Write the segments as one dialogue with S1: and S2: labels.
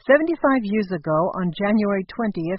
S1: 75 years ago, on January 20th,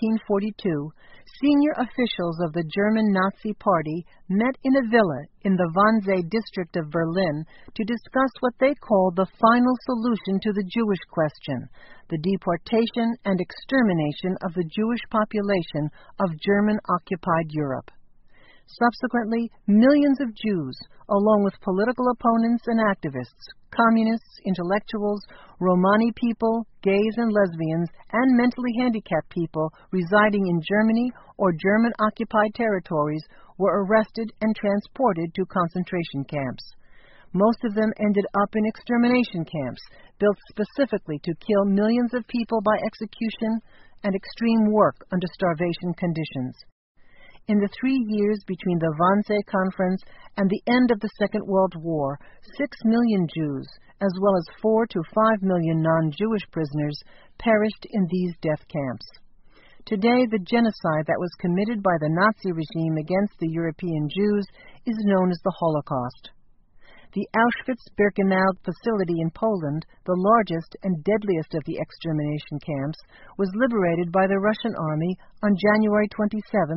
S1: 1942, senior officials of the German Nazi Party met in a villa in the Wannsee district of Berlin to discuss what they called the final solution to the Jewish question, the deportation and extermination of the Jewish population of German-occupied Europe. Subsequently, millions of Jews, along with political opponents and activists, communists, intellectuals, Romani people, gays and lesbians, and mentally handicapped people residing in Germany or German-occupied territories were arrested and transported to concentration camps. Most of them ended up in extermination camps, built specifically to kill millions of people by execution and extreme work under starvation conditions. In the 3 years between the Wannsee Conference and the end of the Second World War, 6 million Jews, as well as 4 to 5 million non-Jewish prisoners, perished in these death camps. Today, the genocide that was committed by the Nazi regime against the European Jews is known as the Holocaust. The Auschwitz-Birkenau facility in Poland, the largest and deadliest of the extermination camps, was liberated by the Russian army on January 27,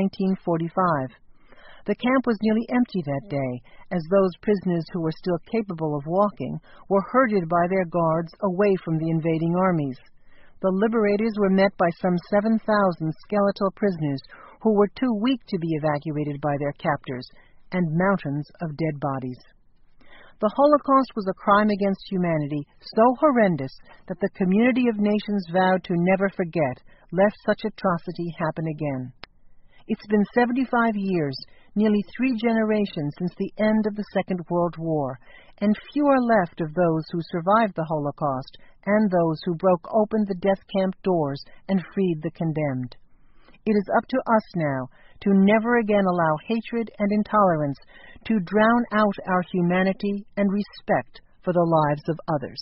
S1: 1945. The camp was nearly empty that day, as those prisoners who were still capable of walking were herded by their guards away from the invading armies. The liberators were met by some 7,000 skeletal prisoners who were too weak to be evacuated by their captors, and mountains of dead bodies. The Holocaust was a crime against humanity so horrendous that the community of nations vowed to never forget, lest such atrocity happen again. It's been 75 years, nearly 3 generations since the end of the Second World War, and few are left of those who survived the Holocaust and those who broke open the death camp doors and freed the condemned. It is up to us now to never again allow hatred and intolerance to drown out our humanity and respect for the lives of others.